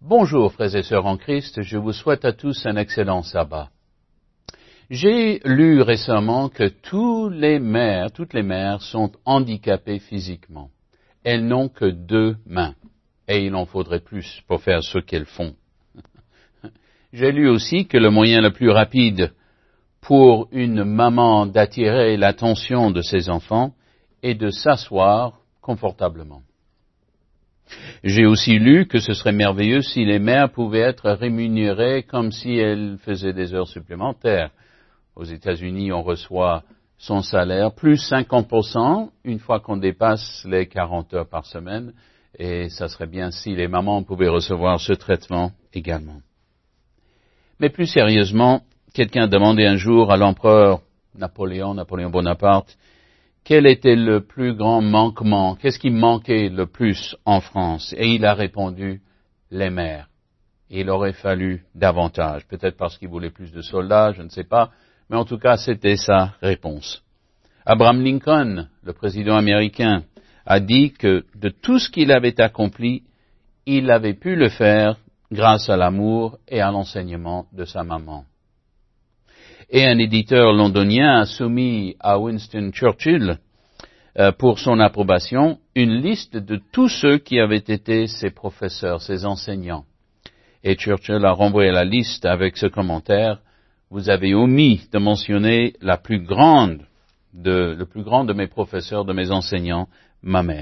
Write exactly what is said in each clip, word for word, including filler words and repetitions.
Bonjour frères et sœurs en Christ, je vous souhaite à tous un excellent sabbat. J'ai lu récemment que tous les mères, toutes les mères sont handicapées physiquement. Elles n'ont que deux mains, et il en faudrait plus pour faire ce qu'elles font. J'ai lu aussi que le moyen le plus rapide pour une maman d'attirer l'attention de ses enfants est de s'asseoir confortablement. J'ai aussi lu que ce serait merveilleux si les mères pouvaient être rémunérées comme si elles faisaient des heures supplémentaires. Aux États-Unis, on reçoit son salaire plus cinquante pour cent une fois qu'on dépasse les quarante heures par semaine, et ça serait bien si les mamans pouvaient recevoir ce traitement également. Mais plus sérieusement, quelqu'un demandait un jour à l'empereur Napoléon, Napoléon Bonaparte, quel était le plus grand manquement, qu'est-ce qui manquait le plus en France? Et il a répondu, les mères. Il aurait fallu davantage, peut-être parce qu'il voulait plus de soldats, je ne sais pas, mais en tout cas c'était sa réponse. Abraham Lincoln, le président américain, a dit que de tout ce qu'il avait accompli, il avait pu le faire grâce à l'amour et à l'enseignement de sa maman. Et un éditeur londonien a soumis à Winston Churchill, euh, pour son approbation, une liste de tous ceux qui avaient été ses professeurs, ses enseignants. Et Churchill a renvoyé la liste avec ce commentaire, « Vous avez omis de mentionner la plus grande de, le plus grand de mes professeurs, de mes enseignants, ma mère. »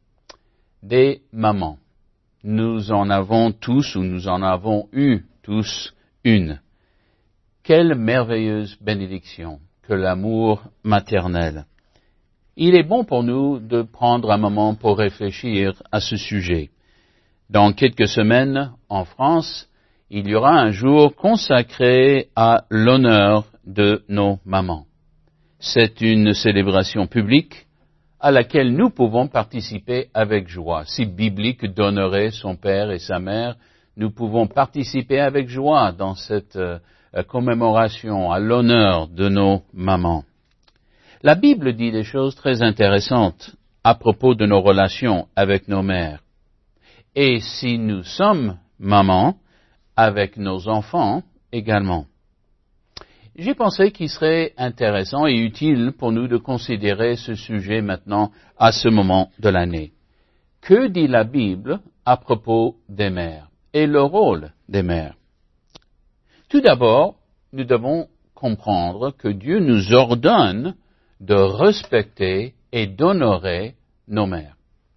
Des mamans. Nous en avons tous, ou nous en avons eu tous, une. Quelle merveilleuse bénédiction que l'amour maternel. Il est bon pour nous de prendre un moment pour réfléchir à ce sujet. Dans quelques semaines, en France, il y aura un jour consacré à l'honneur de nos mamans. C'est une célébration publique à laquelle nous pouvons participer avec joie. Si biblique d'honorer son père et sa mère, nous pouvons participer avec joie dans cette euh, commémoration à l'honneur de nos mamans. La Bible dit des choses très intéressantes à propos de nos relations avec nos mères. Et si nous sommes mamans, avec nos enfants également. J'ai pensé qu'il serait intéressant et utile pour nous de considérer ce sujet maintenant à ce moment de l'année. Que dit la Bible à propos des mères et le rôle des mères? Tout d'abord, nous devons comprendre que Dieu nous ordonne de respecter et d'honorer nos mères.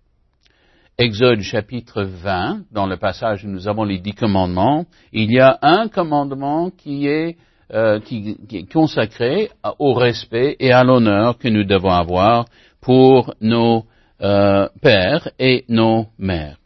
Exode chapitre vingt, dans le passage où nous avons les dix commandements, il y a un commandement qui est, euh, qui, qui est consacré au respect et à l'honneur que nous devons avoir pour nos euh, pères et nos mères.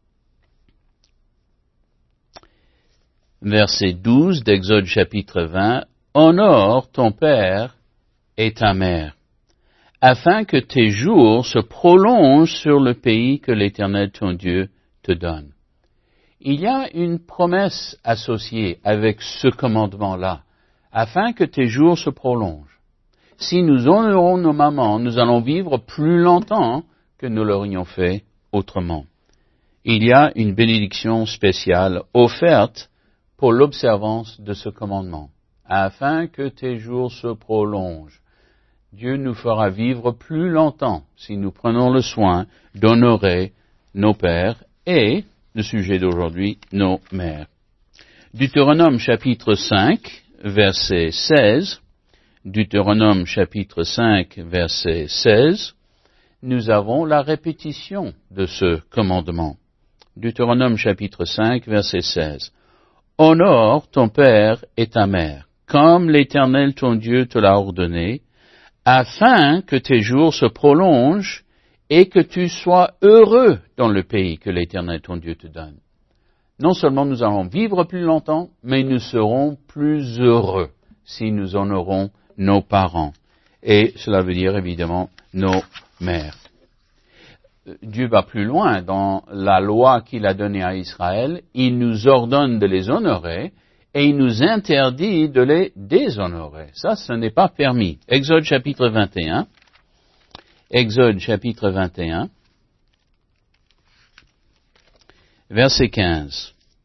Verset douze d'Exode chapitre vingt, « Honore ton père et ta mère, afin que tes jours se prolongent sur le pays que l'Éternel ton Dieu te donne. » Il y a une promesse associée avec ce commandement-là, afin que tes jours se prolongent. Si nous honorons nos mamans, nous allons vivre plus longtemps que nous l'aurions fait autrement. Il y a une bénédiction spéciale offerte pour l'observance de ce commandement, afin que tes jours se prolongent. Dieu nous fera vivre plus longtemps si nous prenons le soin d'honorer nos pères et, le sujet d'aujourd'hui, nos mères. Deutéronome chapitre cinq, verset seize, Deutéronome chapitre cinq, verset seize, nous avons la répétition de ce commandement. Deutéronome chapitre cinq, verset seize. Honore ton père et ta mère, comme l'Éternel ton Dieu te l'a ordonné, afin que tes jours se prolongent et que tu sois heureux dans le pays que l'Éternel ton Dieu te donne. Non seulement nous allons vivre plus longtemps, mais nous serons plus heureux si nous honorons nos parents. Et cela veut dire évidemment nos mères. Dieu va plus loin dans la loi qu'il a donnée à Israël. Il nous ordonne de les honorer et il nous interdit de les déshonorer. Ça, ce n'est pas permis. Exode chapitre vingt et un. Exode chapitre vingt et un. Verset quinze.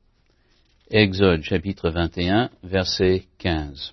Exode chapitre vingt et un, verset quinze.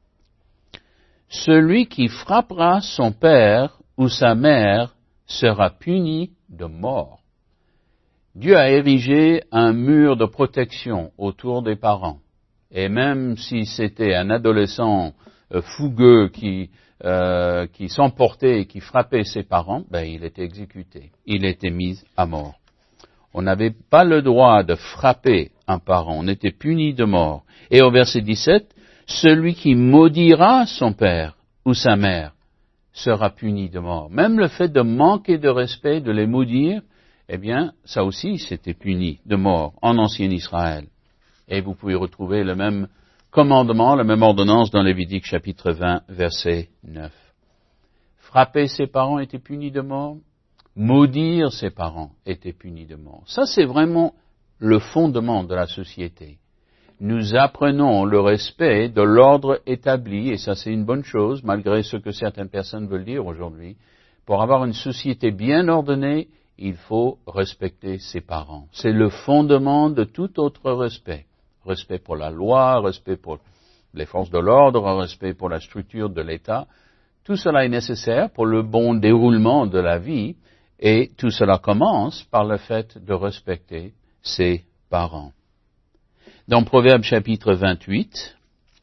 Celui qui frappera son père ou sa mère sera puni de mort. Dieu a érigé un mur de protection autour des parents. Et même si c'était un adolescent euh, fougueux qui, euh, qui s'emportait et qui frappait ses parents, ben, il était exécuté. Il était mis à mort. On n'avait pas le droit de frapper un parent. On était puni de mort. Et au verset dix-sept, celui qui maudira son père ou sa mère sera puni de mort. Même le fait de manquer de respect, de les maudire, eh bien, ça aussi, c'était puni de mort en ancien Israël. Et vous pouvez retrouver le même commandement, la même ordonnance dans Lévitique chapitre vingt, verset neuf. Frapper ses parents était puni de mort. Maudire ses parents était puni de mort. Ça, c'est vraiment le fondement de la société. Nous apprenons le respect de l'ordre établi, et ça, c'est une bonne chose, malgré ce que certaines personnes veulent dire aujourd'hui. Pour avoir une société bien ordonnée, il faut respecter ses parents. C'est le fondement de tout autre respect. Respect pour la loi, respect pour les forces de l'ordre, respect pour la structure de l'État. Tout cela est nécessaire pour le bon déroulement de la vie, et tout cela commence par le fait de respecter ses parents. Dans Proverbe chapitre vingt-huit,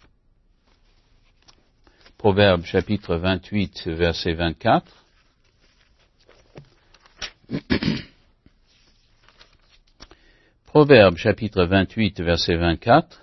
Proverbe chapitre vingt-huit, verset vingt-quatre, Proverbe chapitre vingt-huit, verset vingt-quatre,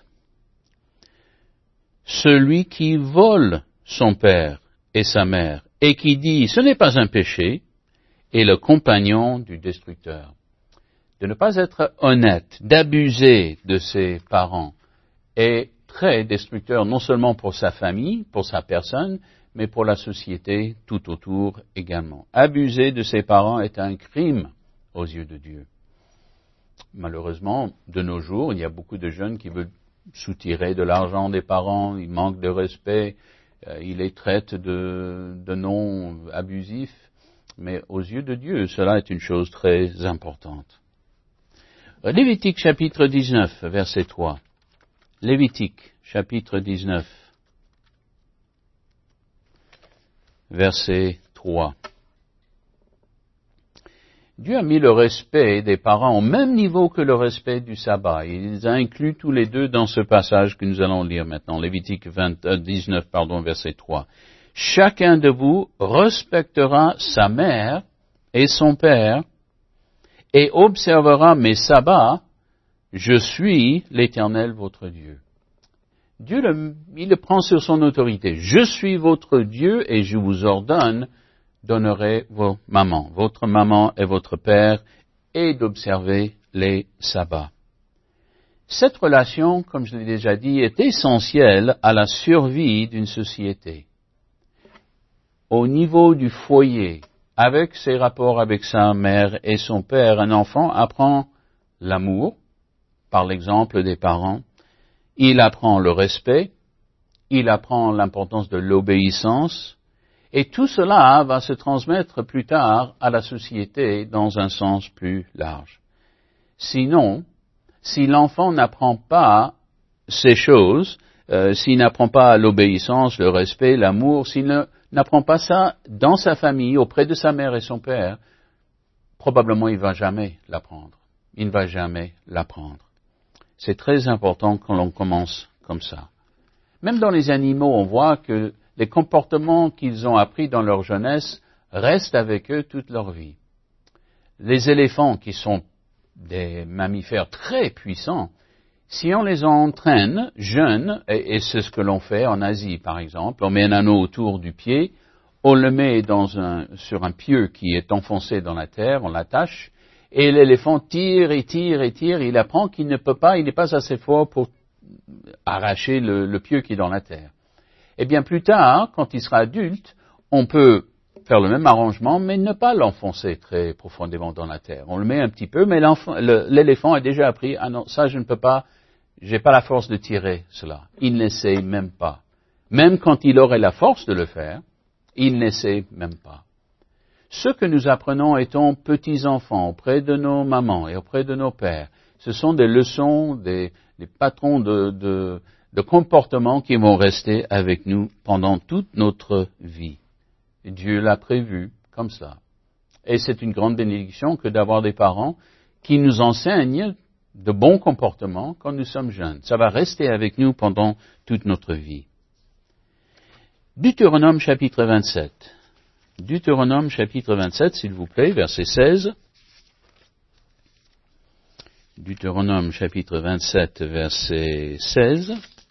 celui qui vole son père et sa mère, et qui dit, ce n'est pas un péché, est le compagnon du destructeur. De ne pas être honnête, d'abuser de ses parents, est très destructeur, non seulement pour sa famille, pour sa personne, mais pour la société tout autour également. Abuser de ses parents est un crime aux yeux de Dieu. Malheureusement, de nos jours, il y a beaucoup de jeunes qui veulent soutirer de l'argent des parents, ils manquent de respect, euh, ils les traitent de, de noms abusifs, mais aux yeux de Dieu, cela est une chose très importante. Lévitique chapitre dix-neuf, verset trois. Lévitique chapitre dix-neuf, verset trois. Dieu a mis le respect des parents au même niveau que le respect du sabbat. Il les a inclus tous les deux dans ce passage que nous allons lire maintenant. Lévitique vingt, euh, dix-neuf, pardon, verset trois. Chacun de vous respectera sa mère et son père et observera mes sabbats. Je suis l'Éternel votre Dieu. Dieu, le, il le prend sur son autorité. Je suis votre Dieu et je vous ordonne d'honorer vos mamans, votre maman et votre père, et d'observer les sabbats. Cette relation, comme je l'ai déjà dit, est essentielle à la survie d'une société. Au niveau du foyer, avec ses rapports avec sa mère et son père, un enfant apprend l'amour, par l'exemple des parents, il apprend le respect, il apprend l'importance de l'obéissance, et tout cela va se transmettre plus tard à la société dans un sens plus large. Sinon, si l'enfant n'apprend pas ces choses, euh, s'il n'apprend pas l'obéissance, le respect, l'amour, s'il ne, n'apprend pas ça dans sa famille, auprès de sa mère et son père, probablement il ne va jamais l'apprendre. Il ne va jamais l'apprendre. C'est très important quand l'on commence comme ça. Même dans les animaux, on voit que les comportements qu'ils ont appris dans leur jeunesse restent avec eux toute leur vie. Les éléphants, qui sont des mammifères très puissants, si on les entraîne jeunes, et, et c'est ce que l'on fait en Asie par exemple, on met un anneau autour du pied, on le met dans un, sur un pieu qui est enfoncé dans la terre, on l'attache, et l'éléphant tire et tire et tire, il apprend qu'il ne peut pas, il n'est pas assez fort pour arracher le, le pieu qui est dans la terre. Et bien plus tard, quand il sera adulte, on peut faire le même arrangement, mais ne pas l'enfoncer très profondément dans la terre. On le met un petit peu, mais le, l'éléphant a déjà appris, ah non, ça je ne peux pas, j'ai pas la force de tirer cela. Il n'essaie même pas. Même quand il aurait la force de le faire, il n'essaie même pas. Ce que nous apprenons étant petits enfants auprès de nos mamans et auprès de nos pères, Ce sont des leçons, des, des patrons de, de, de comportement qui vont rester avec nous pendant toute notre vie. Et Dieu l'a prévu comme ça. Et c'est une grande bénédiction que d'avoir des parents qui nous enseignent de bons comportements quand nous sommes jeunes. Ça va rester avec nous pendant toute notre vie. Deutéronome chapitre vingt-sept. Deutéronome chapitre vingt-sept, s'il vous plaît, verset seize. Deutéronome chapitre vingt-sept, verset seize.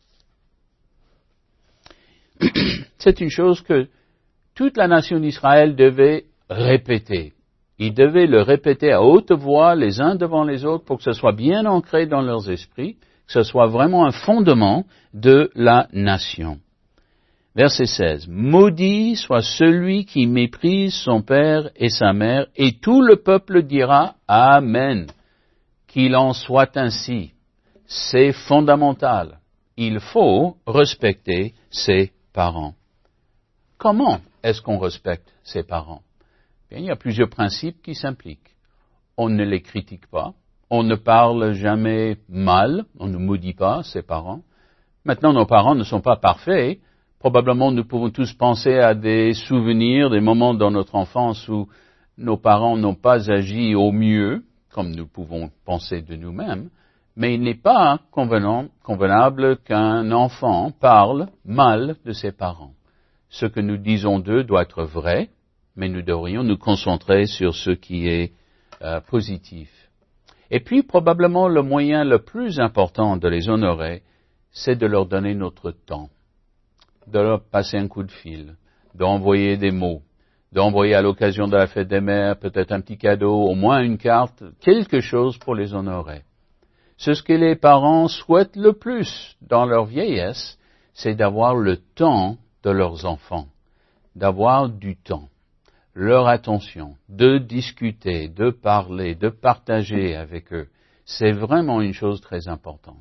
C'est une chose que toute la nation d'Israël devait répéter. Ils devaient le répéter à haute voix, les uns devant les autres, pour que ce soit bien ancré dans leurs esprits, que ce soit vraiment un fondement de la nation. Verset seize. Maudit soit celui qui méprise son père et sa mère, et tout le peuple dira Amen. Qu'il en soit ainsi. C'est fondamental. Il faut respecter ses parents. Comment est-ce qu'on respecte ses parents? Bien, il y a plusieurs principes qui s'impliquent. On ne les critique pas, on ne parle jamais mal, on ne maudit pas ses parents. Maintenant, nos parents ne sont pas parfaits. Probablement, nous pouvons tous penser à des souvenirs, des moments dans notre enfance où nos parents n'ont pas agi au mieux, comme nous pouvons penser de nous-mêmes, mais il n'est pas convenant, convenable qu'un enfant parle mal de ses parents. Ce que nous disons d'eux doit être vrai, mais nous devrions nous concentrer sur ce qui est euh, positif. Et puis, probablement, le moyen le plus important de les honorer, c'est de leur donner notre temps, de leur passer un coup de fil, d'envoyer des mots, d'envoyer à l'occasion de la fête des mères peut-être un petit cadeau, au moins une carte, quelque chose pour les honorer. Ce que les parents souhaitent le plus dans leur vieillesse, c'est d'avoir le temps de leurs enfants, d'avoir du temps, leur attention, de discuter, de parler, de partager avec eux. C'est vraiment une chose très importante.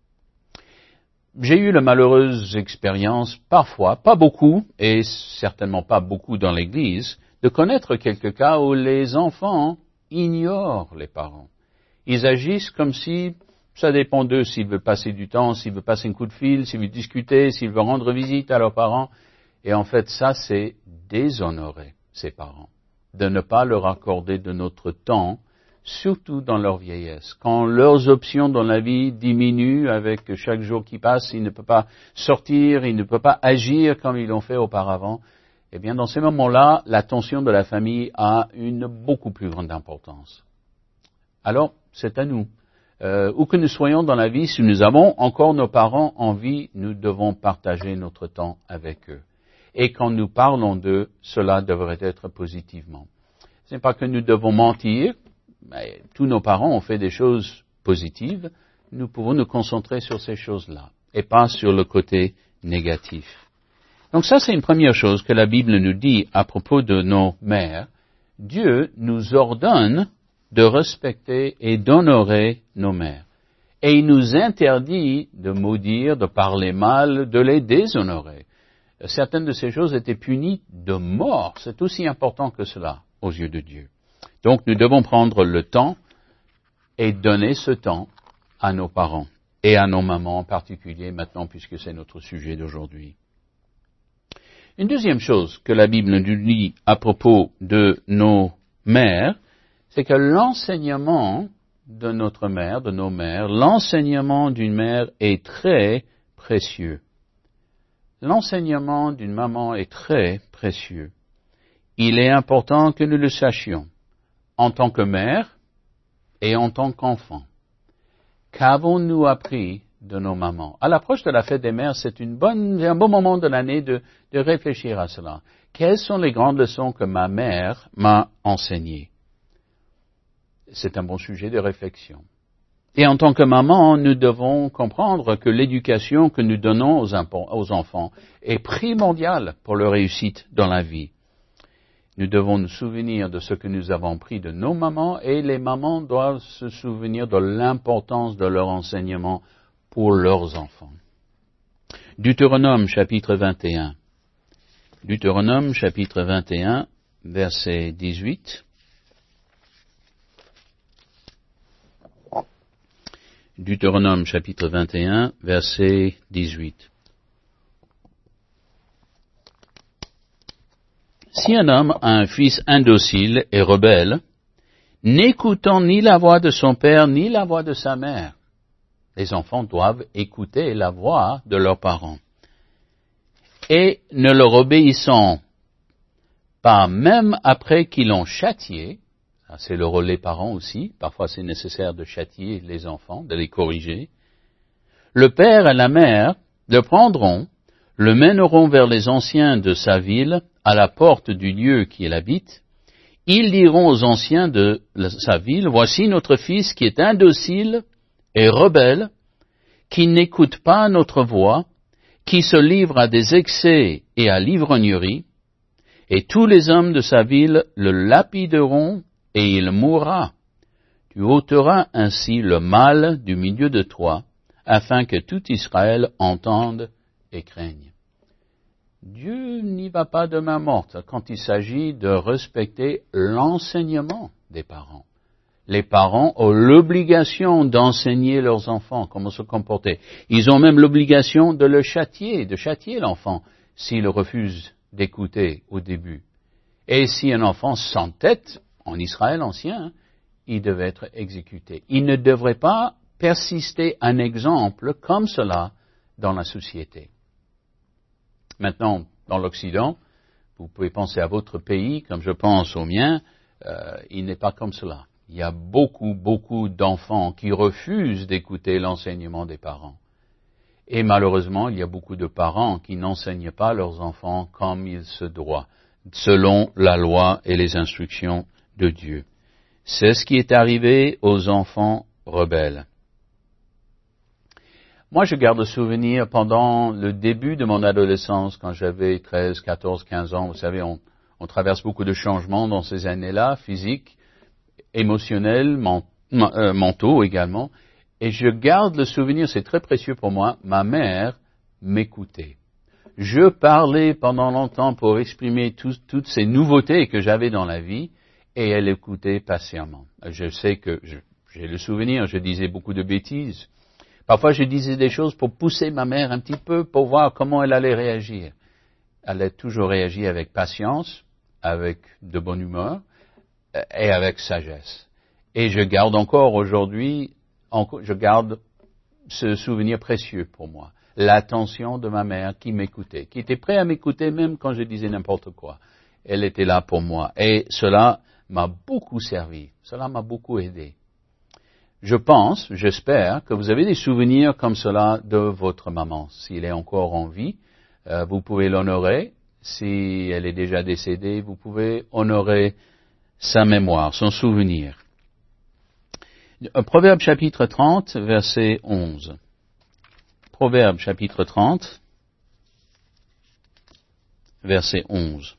J'ai eu la malheureuse expérience, parfois, pas beaucoup, et certainement pas beaucoup dans l'Église, de connaître quelques cas où les enfants ignorent les parents. Ils agissent comme si ça dépend d'eux, s'ils veulent passer du temps, s'ils veulent passer un coup de fil, s'ils veulent discuter, s'ils veulent rendre visite à leurs parents. Et en fait, ça, c'est déshonorer ses parents, de ne pas leur accorder de notre temps, surtout dans leur vieillesse. Quand leurs options dans la vie diminuent avec chaque jour qui passe, ils ne peuvent pas sortir, ils ne peuvent pas agir comme ils l'ont fait auparavant, eh bien, dans ces moments-là, l'attention de la famille a une beaucoup plus grande importance. Alors, c'est à nous. Euh, où que nous soyons dans la vie, si nous avons encore nos parents en vie, nous devons partager notre temps avec eux. Et quand nous parlons d'eux, cela devrait être positivement. Ce n'est pas que nous devons mentir, mais tous nos parents ont fait des choses positives, nous pouvons nous concentrer sur ces choses-là, et pas sur le côté négatif. Donc ça, c'est une première chose que la Bible nous dit à propos de nos mères. Dieu nous ordonne de respecter et d'honorer nos mères. Et il nous interdit de maudire, de parler mal, de les déshonorer. Certaines de ces choses étaient punies de mort. C'est aussi important que cela aux yeux de Dieu. Donc nous devons prendre le temps et donner ce temps à nos parents et à nos mamans en particulier maintenant puisque c'est notre sujet d'aujourd'hui. Une deuxième chose que la Bible nous dit à propos de nos mères, c'est que l'enseignement de notre mère, de nos mères, l'enseignement d'une mère est très précieux. L'enseignement d'une maman est très précieux. Il est important que nous le sachions, en tant que mère et en tant qu'enfant. Qu'avons-nous appris de nos mamans? À l'approche de la fête des mères, c'est une bonne, un bon moment de l'année de, de réfléchir à cela. Quelles sont les grandes leçons que ma mère m'a enseignées? C'est un bon sujet de réflexion. Et en tant que maman, nous devons comprendre que l'éducation que nous donnons aux, aux enfants est primordiale pour leur réussite dans la vie. Nous devons nous souvenir de ce que nous avons pris de nos mamans et les mamans doivent se souvenir de l'importance de leur enseignement pour leurs enfants. Deutéronome chapitre vingt et un. Deutéronome chapitre vingt et un, verset dix-huit. Deutéronome chapitre vingt et un, verset dix-huit. Si un homme a un fils indocile et rebelle, n'écoutant ni la voix de son père ni la voix de sa mère, les enfants doivent écouter la voix de leurs parents, et ne leur obéissant pas même après qu'ils l'ont châtié, ça c'est le rôle des parents aussi, parfois c'est nécessaire de châtier les enfants, de les corriger, le père et la mère le prendront, le mèneront vers les anciens de sa ville, à la porte du lieu qui habite. Ils diront aux anciens de sa ville, voici notre fils qui est indocile et rebelle, qui n'écoute pas notre voix, qui se livre à des excès et à l'ivrognerie, et tous les hommes de sa ville le lapideront et il mourra. Tu ôteras ainsi le mal du milieu de toi, afin que tout Israël entende et craigne. Dieu n'y va pas de main morte quand il s'agit de respecter l'enseignement des parents. Les parents ont l'obligation d'enseigner leurs enfants comment se comporter. Ils ont même l'obligation de le châtier, de châtier l'enfant s'il refuse d'écouter au début. Et si un enfant s'entête, en Israël ancien, il devait être exécuté. Il ne devrait pas persister un exemple comme cela dans la société. Maintenant, dans l'Occident, vous pouvez penser à votre pays, comme je pense au mien, euh, il n'est pas comme cela. Il y a beaucoup, beaucoup d'enfants qui refusent d'écouter l'enseignement des parents. Et malheureusement, il y a beaucoup de parents qui n'enseignent pas leurs enfants comme il se doit, selon la loi et les instructions de Dieu. C'est ce qui est arrivé aux enfants rebelles. Moi, je garde le souvenir pendant le début de mon adolescence, quand j'avais treize, quatorze, quinze ans. Vous savez, on, on traverse beaucoup de changements dans ces années-là, physiques, émotionnels, ment, euh, mentaux également. Et je garde le souvenir, c'est très précieux pour moi, ma mère m'écoutait. Je parlais pendant longtemps pour exprimer tout, toutes ces nouveautés que j'avais dans la vie, et elle écoutait patiemment. Je sais que je, j'ai le souvenir, je disais beaucoup de bêtises. Parfois, je disais des choses pour pousser ma mère un petit peu, pour voir comment elle allait réagir. Elle a toujours réagi avec patience, avec de bonne humeur et avec sagesse. Et je garde encore aujourd'hui, je garde ce souvenir précieux pour moi. L'attention de ma mère qui m'écoutait, qui était prête à m'écouter même quand je disais n'importe quoi. Elle était là pour moi. Et cela m'a beaucoup servi. Cela m'a beaucoup aidé. Je pense, j'espère, que vous avez des souvenirs comme cela de votre maman. S'il est encore en vie, euh, vous pouvez l'honorer. Si elle est déjà décédée, vous pouvez honorer sa mémoire, son souvenir. Proverbe chapitre trente, verset onze. Proverbe chapitre trente, verset onze.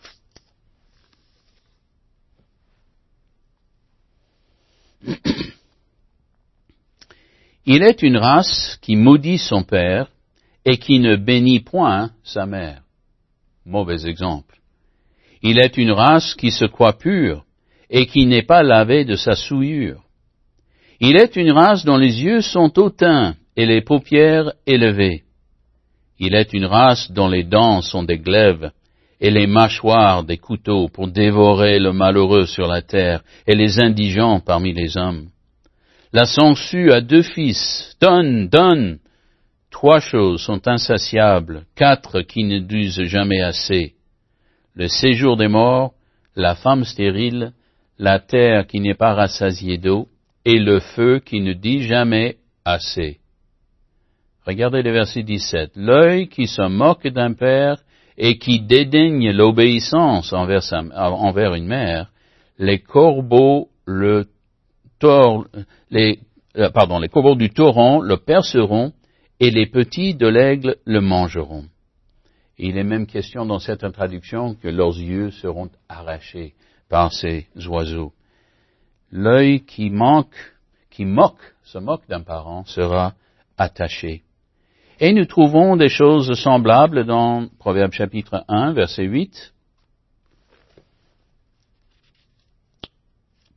Il est une race qui maudit son père et qui ne bénit point sa mère. Mauvais exemple. Il est une race qui se croit pure et qui n'est pas lavée de sa souillure. Il est une race dont les yeux sont hautains et les paupières élevées. Il est une race dont les dents sont des glaives et les mâchoires des couteaux pour dévorer le malheureux sur la terre et les indigents parmi les hommes. La sangsue a deux fils. Donne, donne. Trois choses sont insatiables, quatre qui ne disent jamais assez. Le séjour des morts, la femme stérile, la terre qui n'est pas rassasiée d'eau, et le feu qui ne dit jamais assez. Regardez le verset dix-sept. L'œil qui se moque d'un père et qui dédaigne l'obéissance envers, sa, envers une mère, les corbeaux le tor, les, euh, pardon, les corbeaux du torrent le perceront et les petits de l'aigle le mangeront. Et il est même question dans certaines traductions que leurs yeux seront arrachés par ces oiseaux. L'œil qui manque, qui moque, se moque d'un parent, sera attaché. Et nous trouvons des choses semblables dans Proverbe chapitre un, verset huit.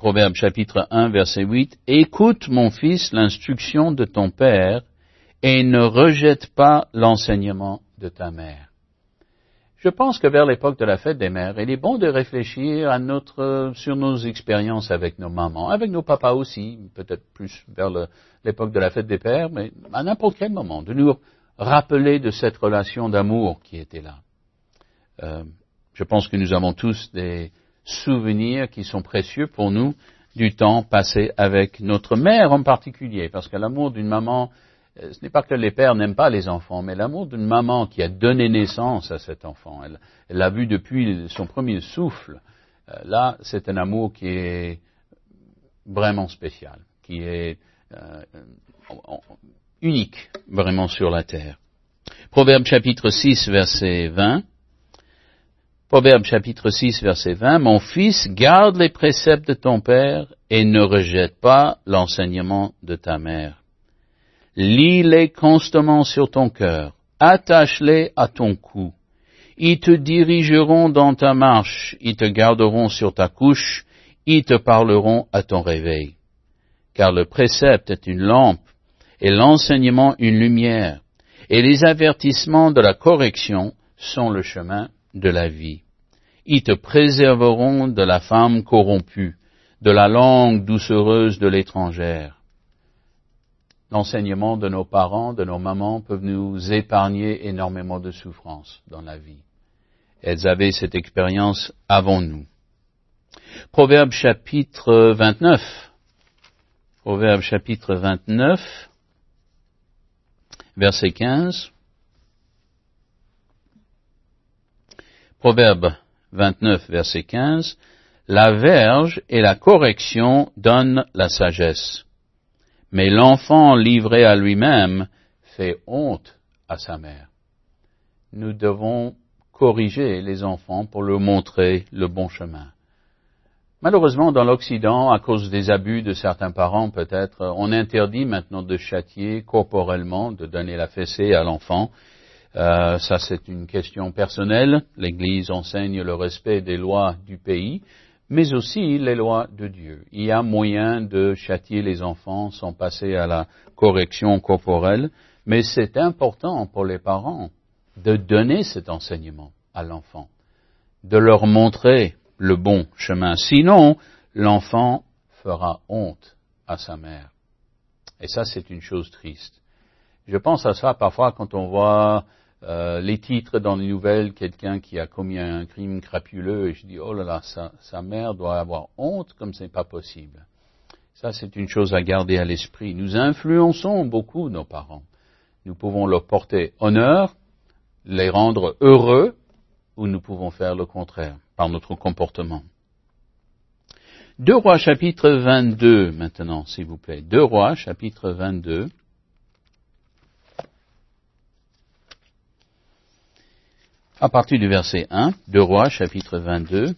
Proverbe chapitre un, verset huit, « Écoute, mon fils, l'instruction de ton père, et ne rejette pas l'enseignement de ta mère. » Je pense que vers l'époque de la fête des mères, il est bon de réfléchir à notre, sur nos expériences avec nos mamans, avec nos papas aussi, peut-être plus vers le, l'époque de la fête des pères, mais à n'importe quel moment, de nous rappeler de cette relation d'amour qui était là. Euh, je pense que nous avons tous des souvenirs qui sont précieux pour nous du temps passé avec notre mère en particulier, parce que l'amour d'une maman, ce n'est pas que les pères n'aiment pas les enfants, mais l'amour d'une maman qui a donné naissance à cet enfant, elle, elle l'a vu depuis son premier souffle, euh, là, c'est un amour qui est vraiment spécial, qui est euh, unique, vraiment sur la terre. Proverbe chapitre six, verset vingt. Proverbe chapitre six, verset vingt. « Mon fils, garde les préceptes de ton père et ne rejette pas l'enseignement de ta mère. Lis-les constamment sur ton cœur, attache-les à ton cou. Ils te dirigeront dans ta marche, ils te garderont sur ta couche, ils te parleront à ton réveil. Car le précepte est une lampe, et l'enseignement une lumière, et les avertissements de la correction sont le chemin de la vie. Ils te préserveront de la femme corrompue, de la langue doucereuse de l'étrangère. » L'enseignement de nos parents, de nos mamans, peuvent nous épargner énormément de souffrances dans la vie. Elles avaient cette expérience avant nous. Proverbe chapitre vingt-neuf. Proverbe chapitre vingt-neuf, verset quinze. Proverbe vingt-neuf, verset quinze. La verge et la correction donnent la sagesse. Mais l'enfant livré à lui-même fait honte à sa mère. Nous devons corriger les enfants pour leur montrer le bon chemin. Malheureusement, dans l'Occident, à cause des abus de certains parents peut-être, on interdit maintenant de châtier corporellement, de donner la fessée à l'enfant. Euh, ça, c'est une question personnelle. L'Église enseigne le respect des lois du pays, mais aussi les lois de Dieu. Il y a moyen de châtier les enfants sans passer à la correction corporelle, mais c'est important pour les parents de donner cet enseignement à l'enfant, de leur montrer le bon chemin. Sinon, l'enfant fera honte à sa mère. Et ça, c'est une chose triste. Je pense à ça parfois quand on voit Euh, les titres dans les nouvelles, quelqu'un qui a commis un crime crapuleux, et je dis, oh là là, sa, sa mère doit avoir honte comme c'est pas possible. Ça, c'est une chose à garder à l'esprit. Nous influençons beaucoup nos parents. Nous pouvons leur porter honneur, les rendre heureux, ou nous pouvons faire le contraire, par notre comportement. Deux Rois chapitre vingt-deux, maintenant, s'il vous plaît. Deux Rois chapitre vingt-deux. À partir du verset un, Deux Rois, chapitre vingt-deux,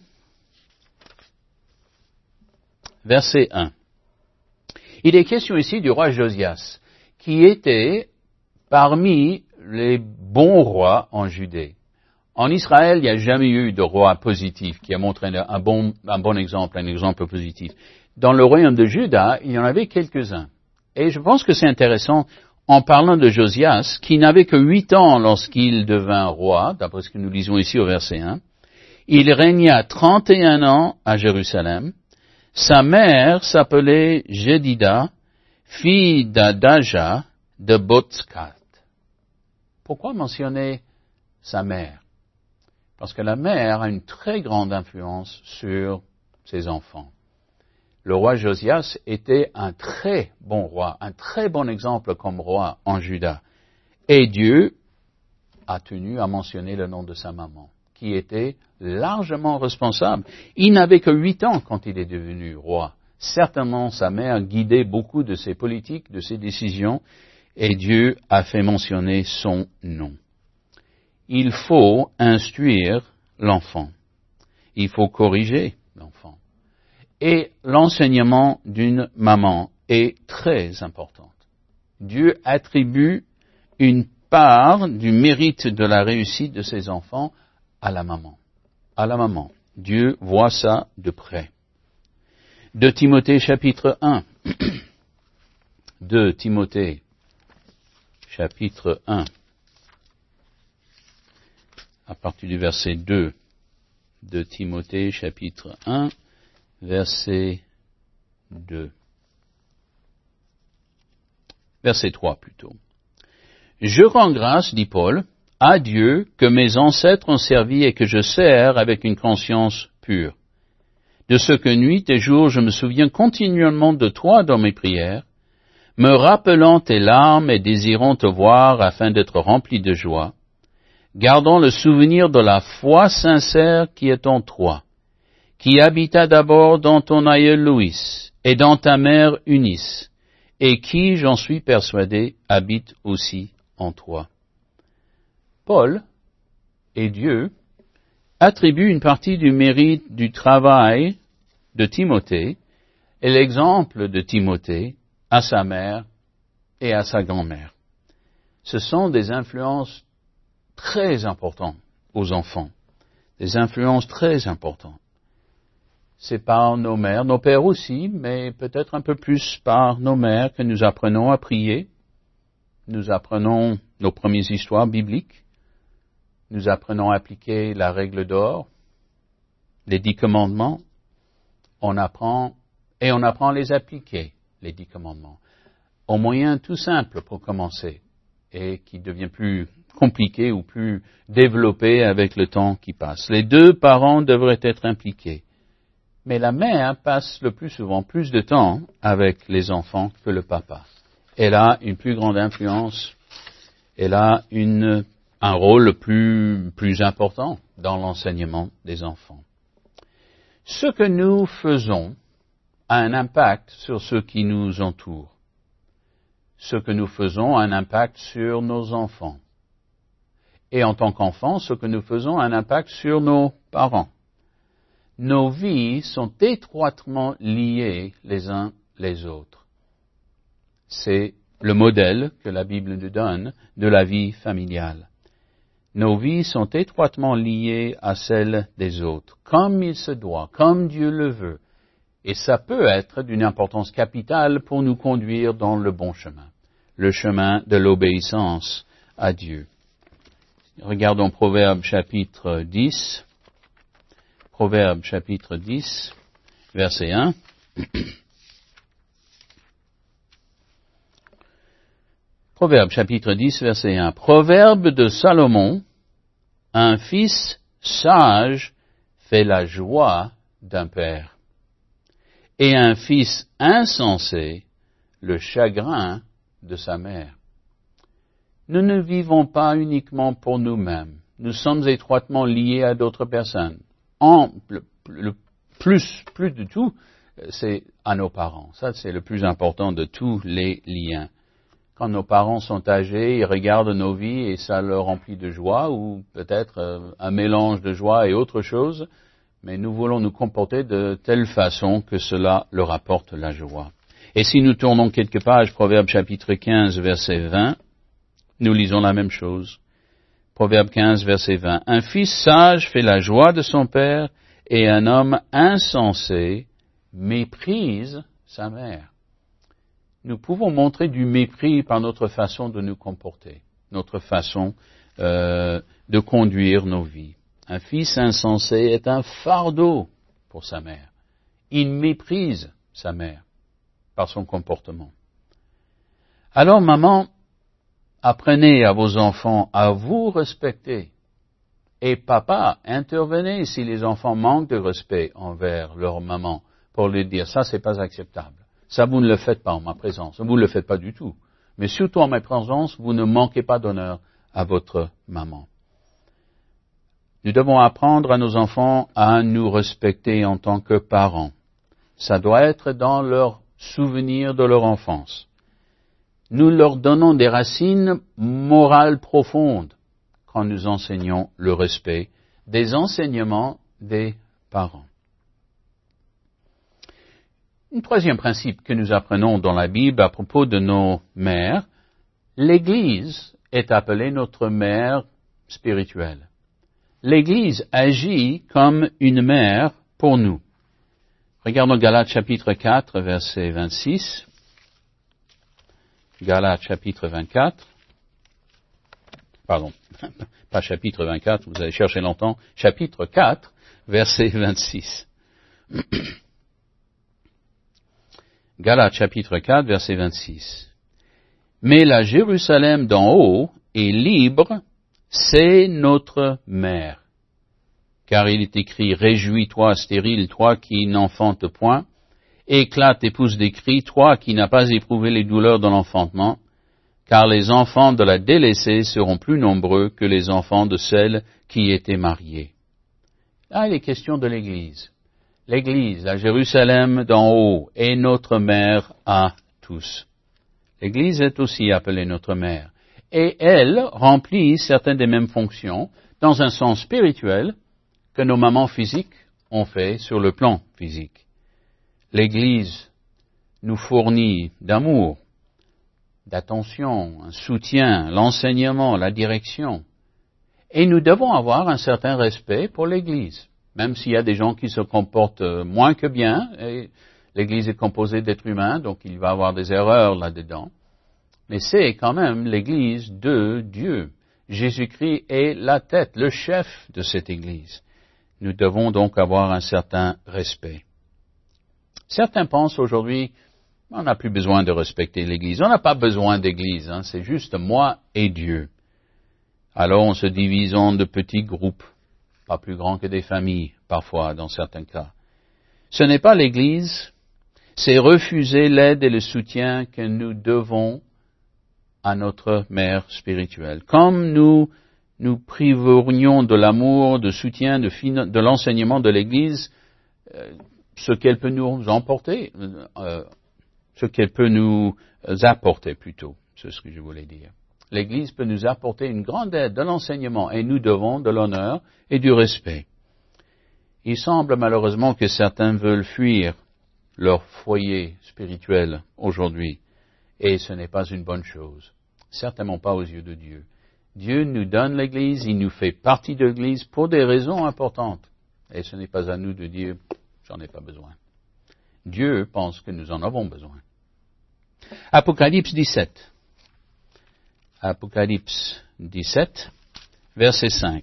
verset un. Il est question ici du roi Josias, qui était parmi les bons rois en Judée. En Israël, il n'y a jamais eu de roi positif qui a montré un bon, un bon exemple, un exemple positif. Dans le royaume de Juda, il y en avait quelques-uns. Et je pense que c'est intéressant, en parlant de Josias, qui n'avait que huit ans lorsqu'il devint roi, d'après ce que nous lisons ici au verset un, il régna trente et un ans à Jérusalem. Sa mère s'appelait Jédida, fille d'Adaja de Botzkat. Pourquoi mentionner sa mère? Parce que la mère a une très grande influence sur ses enfants. Le roi Josias était un très bon roi, un très bon exemple comme roi en Juda. Et Dieu a tenu à mentionner le nom de sa maman, qui était largement responsable. Il n'avait que huit ans quand il est devenu roi. Certainement, sa mère guidait beaucoup de ses politiques, de ses décisions, et Dieu a fait mentionner son nom. Il faut instruire l'enfant. Il faut corriger l'enfant. Et l'enseignement d'une maman est très important. Dieu attribue une part du mérite de la réussite de ses enfants à la maman. À la maman. Dieu voit ça de près. deux Timothée chapitre un. deux Timothée chapitre un. À partir du verset deux. deux Timothée chapitre un, verset deux. Verset trois plutôt. Je rends grâce, dit Paul, à Dieu que mes ancêtres ont servi et que je sers avec une conscience pure. De ce que nuit et jour je me souviens continuellement de toi dans mes prières, me rappelant tes larmes et désirant te voir afin d'être rempli de joie, gardant le souvenir de la foi sincère qui est en toi, qui habita d'abord dans ton aïeul Louis et dans ta mère Eunice, et qui, j'en suis persuadé, habite aussi en toi. Paul et Dieu attribuent une partie du mérite du travail de Timothée et l'exemple de Timothée à sa mère et à sa grand-mère. Ce sont des influences très importantes aux enfants, des influences très importantes. C'est par nos mères, nos pères aussi, mais peut-être un peu plus par nos mères que nous apprenons à prier, nous apprenons nos premières histoires bibliques, nous apprenons à appliquer la règle d'or, les dix commandements, on apprend, et on apprend à les appliquer, les dix commandements, au moyen tout simple pour commencer, et qui devient plus compliqué ou plus développé avec le temps qui passe. Les deux parents devraient être impliqués, mais la mère passe le plus souvent plus de temps avec les enfants que le papa. Elle a une plus grande influence, elle a une, un rôle plus, plus important dans l'enseignement des enfants. Ce que nous faisons a un impact sur ceux qui nous entourent. Ce que nous faisons a un impact sur nos enfants. Et en tant qu'enfants, ce que nous faisons a un impact sur nos parents. Nos vies sont étroitement liées les uns les autres. C'est le modèle que la Bible nous donne de la vie familiale. Nos vies sont étroitement liées à celles des autres, comme il se doit, comme Dieu le veut. Et ça peut être d'une importance capitale pour nous conduire dans le bon chemin, le chemin de l'obéissance à Dieu. Regardons Proverbe chapitre dix. Proverbe chapitre dix, verset un. Proverbe chapitre dix, verset un. Proverbe de Salomon, un fils sage fait la joie d'un père, et un fils insensé le chagrin de sa mère. Nous ne vivons pas uniquement pour nous-mêmes. Nous sommes étroitement liés à d'autres personnes. En, le, le plus, plus de tout, c'est à nos parents. Ça, c'est le plus important de tous les liens. Quand nos parents sont âgés, ils regardent nos vies et ça leur remplit de joie, ou peut-être euh, un mélange de joie et autre chose, mais nous voulons nous comporter de telle façon que cela leur apporte la joie. Et si nous tournons quelques pages, Proverbe chapitre quinze, verset vingt, nous lisons la même chose. Proverbe quinze, verset vingt. Un fils sage fait la joie de son père, et un homme insensé méprise sa mère. Nous pouvons montrer du mépris par notre façon de nous comporter, notre façon euh, de conduire nos vies. Un fils insensé est un fardeau pour sa mère. Il méprise sa mère par son comportement. Alors, maman, apprenez à vos enfants à vous respecter. Et papa, intervenez si les enfants manquent de respect envers leur maman pour lui dire, ça, c'est pas acceptable. Ça, vous ne le faites pas en ma présence. Vous ne le faites pas du tout. Mais surtout en ma présence, vous ne manquez pas d'honneur à votre maman. Nous devons apprendre à nos enfants à nous respecter en tant que parents. Ça doit être dans leur souvenir de leur enfance. Nous leur donnons des racines morales profondes quand nous enseignons le respect des enseignements des parents. Un troisième principe que nous apprenons dans la Bible à propos de nos mères, l'Église est appelée notre mère spirituelle. L'Église agit comme une mère pour nous. Regardons Galates chapitre quatre, verset vingt-six. Galates chapitre vingt-quatre. Pardon, pas chapitre vingt-quatre, vous allez chercher longtemps. Chapitre quatre, verset vingt-six. Galates chapitre quatre, verset vingt-six. Mais la Jérusalem d'en haut est libre, c'est notre mère. Car il est écrit, réjouis-toi, stérile, toi qui n'enfantes point, éclate et pousse des cris, toi qui n'as pas éprouvé les douleurs de l'enfantement, car les enfants de la délaissée seront plus nombreux que les enfants de celle qui étaient mariée. Là, il est question de l'Église. L'Église, la Jérusalem d'en haut, est notre mère à tous. L'Église est aussi appelée notre mère. Et elle remplit certaines des mêmes fonctions, dans un sens spirituel, que nos mamans physiques ont fait sur le plan physique. L'Église nous fournit d'amour, d'attention, un soutien, l'enseignement, la direction. Et nous devons avoir un certain respect pour l'Église, même s'il y a des gens qui se comportent moins que bien. Et l'Église est composée d'êtres humains, donc il va y avoir des erreurs là-dedans. Mais c'est quand même l'Église de Dieu. Jésus-Christ est la tête, le chef de cette Église. Nous devons donc avoir un certain respect. Certains pensent aujourd'hui, on n'a plus besoin de respecter l'Église. On n'a pas besoin d'Église, hein, c'est juste moi et Dieu. Alors on se divise en de petits groupes, pas plus grands que des familles, parfois, dans certains cas. Ce n'est pas l'Église, c'est refuser l'aide et le soutien que nous devons à notre mère spirituelle. Comme nous nous priverions de l'amour, de soutien, de, fin- de l'enseignement de l'Église, euh, ce qu'elle peut nous emporter, euh, ce qu'elle peut nous apporter plutôt, c'est ce que je voulais dire. L'Église peut nous apporter une grande aide de l'enseignement et nous devons de l'honneur et du respect. Il semble malheureusement que certains veulent fuir leur foyer spirituel aujourd'hui et ce n'est pas une bonne chose, certainement pas aux yeux de Dieu. Dieu nous donne l'Église, il nous fait partie de l'Église pour des raisons importantes. Et ce n'est pas à nous de dire, j'en ai pas besoin. Dieu pense que nous en avons besoin. Apocalypse dix-sept. Apocalypse dix-sept, verset cinq.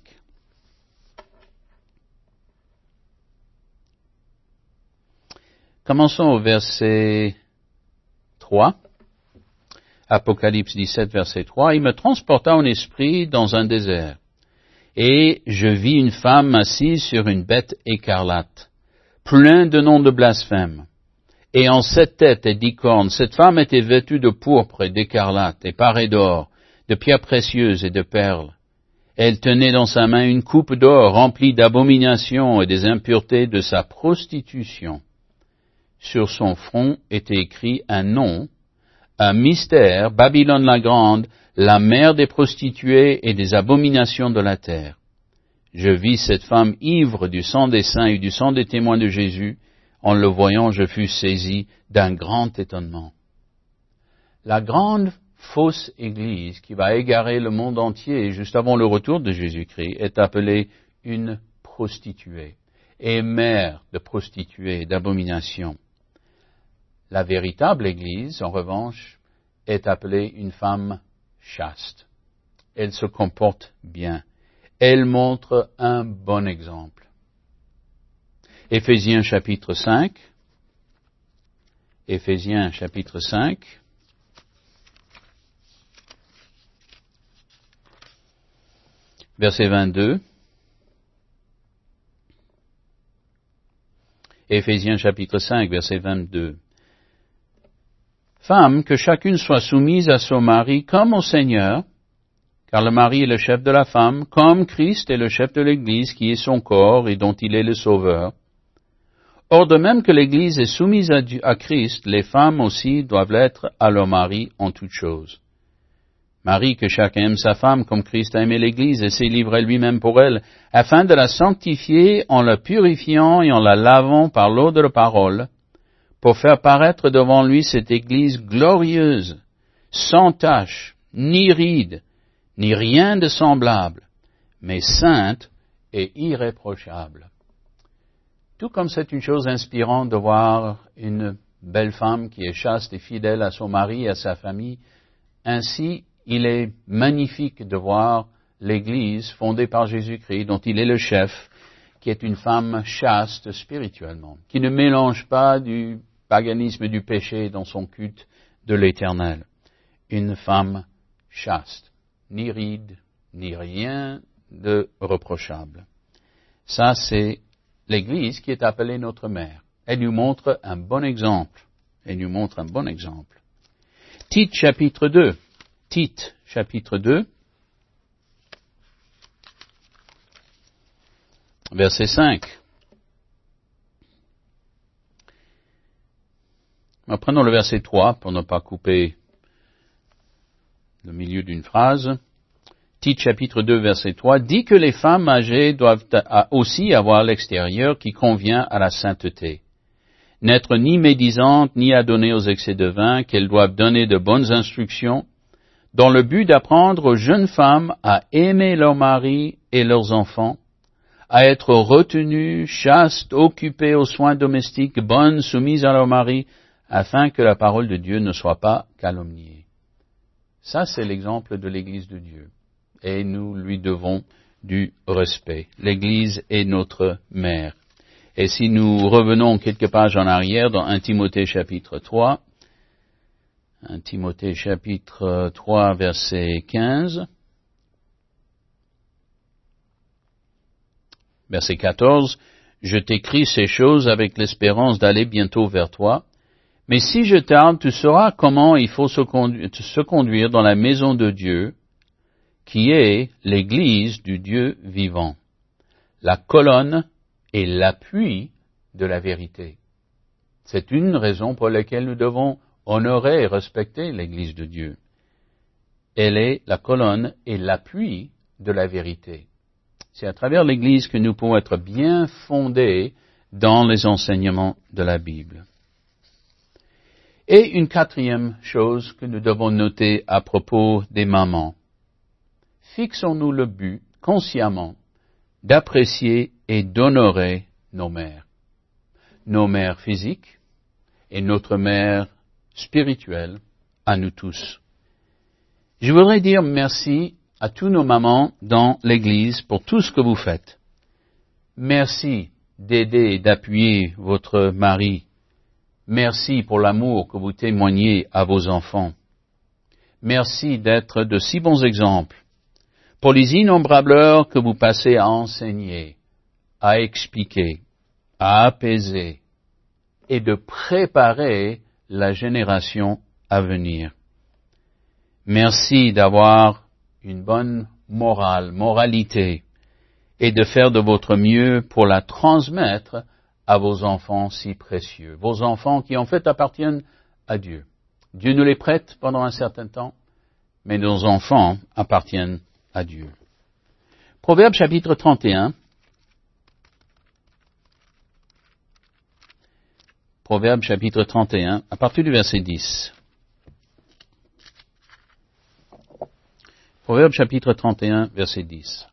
Commençons au verset trois. Apocalypse dix-sept, verset trois, « Il me transporta en esprit dans un désert, et je vis une femme assise sur une bête écarlate, plein de noms de blasphème, et en sept têtes et dix cornes. Cette femme était vêtue de pourpre et d'écarlate, et parée d'or, de pierres précieuses et de perles. Elle tenait dans sa main une coupe d'or remplie d'abominations et des impuretés de sa prostitution. Sur son front était écrit un nom, un mystère, Babylone la grande, la mère des prostituées et des abominations de la terre. Je vis cette femme ivre du sang des saints et du sang des témoins de Jésus. En le voyant, je fus saisi d'un grand étonnement. » La grande fausse Église qui va égarer le monde entier juste avant le retour de Jésus-Christ est appelée une prostituée et mère de prostituées et d'abominations. La véritable Église, en revanche, est appelée une femme chaste. Elle se comporte bien. Elle montre un bon exemple. Éphésiens chapitre cinq. Éphésiens chapitre cinq. Verset vingt-deux. Éphésiens chapitre cinq, verset vingt-deux. Femmes, que chacune soit soumise à son mari comme au Seigneur, car le mari est le chef de la femme, comme Christ est le chef de l'Église, qui est son corps et dont il est le Sauveur. Or, de même que l'Église est soumise à, Dieu, à Christ, les femmes aussi doivent l'être à leur mari en toutes choses. Marie, que chacun aime sa femme comme Christ a aimé l'Église et s'est livré lui-même pour elle, afin de la sanctifier en la purifiant et en la lavant par l'eau de la parole, pour faire paraître devant lui cette Église glorieuse, sans tache, ni ride, ni rien de semblable, mais sainte et irréprochable. Tout comme c'est une chose inspirante de voir une belle femme qui est chaste et fidèle à son mari et à sa famille, ainsi il est magnifique de voir l'Église fondée par Jésus-Christ, dont il est le chef, qui est une femme chaste spirituellement, qui ne mélange pas du paganisme et du péché dans son culte de l'Éternel. Une femme chaste, ni ride, ni rien de reprochable. Ça, c'est l'Église qui est appelée notre mère. Elle nous montre un bon exemple. Elle nous montre un bon exemple. Tite chapitre deux. Tite chapitre deux. Verset cinq. Prenons le verset trois pour ne pas couper le milieu d'une phrase. Tite chapitre deux, verset trois, dit que les femmes âgées doivent aussi avoir l'extérieur qui convient à la sainteté. N'être ni médisantes, ni adonnées aux excès de vin, qu'elles doivent donner de bonnes instructions, dans le but d'apprendre aux jeunes femmes à aimer leurs maris et leurs enfants, à être retenues, chastes, occupées aux soins domestiques, bonnes, soumises à leur mari, afin que la parole de Dieu ne soit pas calomniée. Ça, c'est l'exemple de l'Église de Dieu. Et nous lui devons du respect. L'Église est notre mère. Et si nous revenons quelques pages en arrière dans un Timothée chapitre trois, un Timothée chapitre trois, verset quinze, verset quatorze, « Je t'écris ces choses avec l'espérance d'aller bientôt vers toi, mais si je tarde, tu sauras comment il faut se conduire, se conduire dans la maison de Dieu, qui est l'Église du Dieu vivant, la colonne et l'appui de la vérité. » C'est une raison pour laquelle nous devons honorer et respecter l'Église de Dieu. Elle est la colonne et l'appui de la vérité. C'est à travers l'Église que nous pouvons être bien fondés dans les enseignements de la Bible. Et une quatrième chose que nous devons noter à propos des mamans. Fixons-nous le but, consciemment, d'apprécier et d'honorer nos mères. Nos mères physiques et notre mère spirituelle à nous tous. Je voudrais dire merci à tous nos mamans dans l'Église pour tout ce que vous faites. Merci d'aider et d'appuyer votre mari. Merci pour l'amour que vous témoignez à vos enfants. Merci d'être de si bons exemples pour les innombrables heures que vous passez à enseigner, à expliquer, à apaiser et de préparer la génération à venir. Merci d'avoir une bonne morale, moralité, et de faire de votre mieux pour la transmettre à vos enfants si précieux. Vos enfants qui en fait appartiennent à Dieu. Dieu nous les prête pendant un certain temps, mais nos enfants appartiennent à Dieu. Proverbe chapitre trente et un. Proverbe chapitre trente et un, à partir du verset dix. Proverbe chapitre trente et un, verset dix.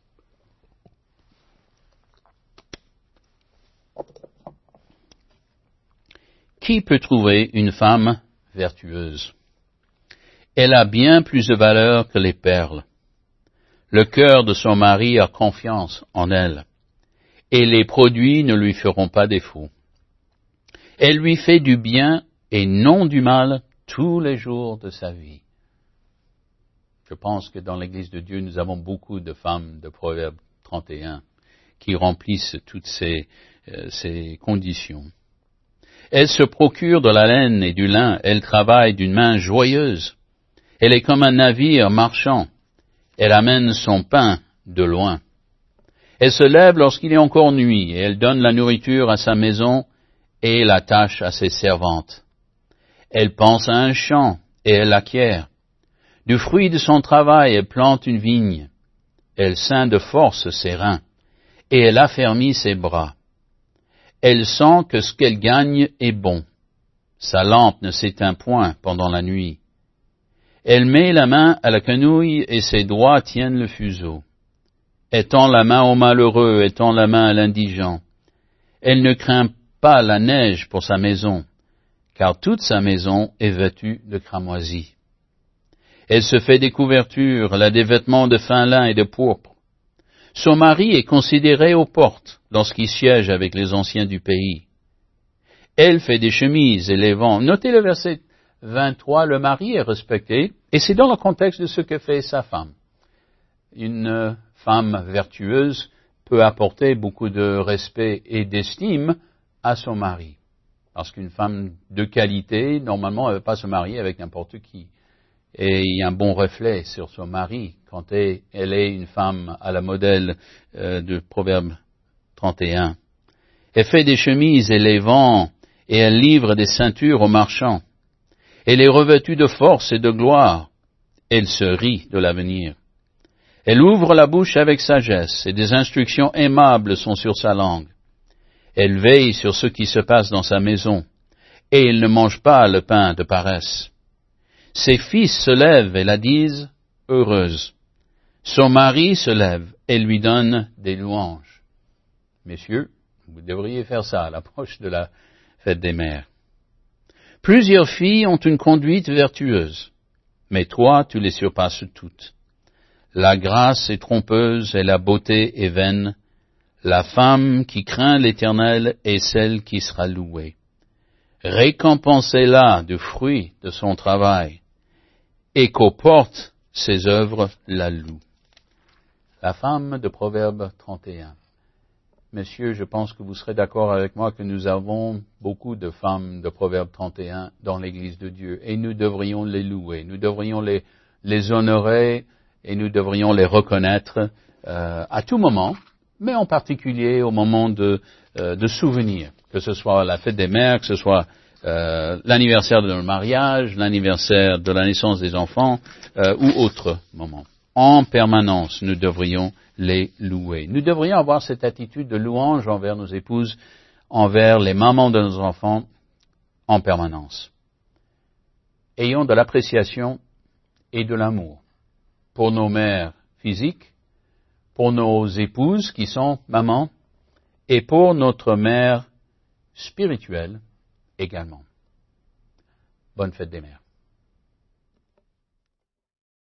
Qui peut trouver une femme vertueuse? Elle a bien plus de valeur que les perles. Le cœur de son mari a confiance en elle, et les produits ne lui feront pas défaut. Elle lui fait du bien et non du mal tous les jours de sa vie. Je pense que dans l'Église de Dieu, nous avons beaucoup de femmes de Proverbe trente et un qui remplissent toutes ces, euh, ces conditions. Elle se procure de la laine et du lin, elle travaille d'une main joyeuse. Elle est comme un navire marchand. Elle amène son pain de loin. Elle se lève lorsqu'il est encore nuit, et elle donne la nourriture à sa maison et la tâche à ses servantes. Elle pense à un champ, et elle l'acquiert. Du fruit de son travail, elle plante une vigne. Elle ceint de force ses reins, et elle affermit ses bras. Elle sent que ce qu'elle gagne est bon. Sa lampe ne s'éteint point pendant la nuit. Elle met la main à la quenouille et ses doigts tiennent le fuseau. Elle tend la main au malheureux, elle tend la main à l'indigent. Elle ne craint pas la neige pour sa maison, car toute sa maison est vêtue de cramoisi. Elle se fait des couvertures, elle a des vêtements de fin lin et de pourpre. Son mari est considéré aux portes lorsqu'il siège avec les anciens du pays. Elle fait des chemises et les vend. Notez le verset vingt-trois, le mari est respecté, et c'est dans le contexte de ce que fait sa femme. Une femme vertueuse peut apporter beaucoup de respect et d'estime à son mari. Parce qu'une femme de qualité, normalement, elle ne veut pas se marier avec n'importe qui. Et il y a un bon reflet sur son mari quand elle est une femme à la modèle euh, de Proverbe trente et un. Elle fait des chemises et les vend, et elle livre des ceintures aux marchands. Elle est revêtue de force et de gloire. Elle se rit de l'avenir. Elle ouvre la bouche avec sagesse, et des instructions aimables sont sur sa langue. Elle veille sur ce qui se passe dans sa maison, et elle ne mange pas le pain de paresse. Ses fils se lèvent et la disent heureuse. Son mari se lève et lui donne des louanges. Messieurs, vous devriez faire ça à l'approche de la fête des mères. Plusieurs filles ont une conduite vertueuse, mais toi, tu les surpasses toutes. La grâce est trompeuse et la beauté est vaine. La femme qui craint l'Éternel est celle qui sera louée. Récompensez-la du fruit de son travail, et qu'aux portes ses œuvres la louent. La femme de Proverbe trente et un. Messieurs, je pense que vous serez d'accord avec moi que nous avons beaucoup de femmes de Proverbe trente et un dans l'Église de Dieu, et nous devrions les louer, nous devrions les, les honorer, et nous devrions les reconnaître euh, à tout moment, mais en particulier au moment de, euh, de souvenirs, que ce soit la fête des mères, que ce soit euh, l'anniversaire de notre mariage, l'anniversaire de la naissance des enfants, euh, ou autre moment. En permanence, nous devrions les louer. Nous devrions avoir cette attitude de louange envers nos épouses, envers les mamans de nos enfants, en permanence. Ayons de l'appréciation et de l'amour pour nos mères physiques, pour nos épouses qui sont mamans, et pour notre mère spirituelle également. Bonne fête des mères.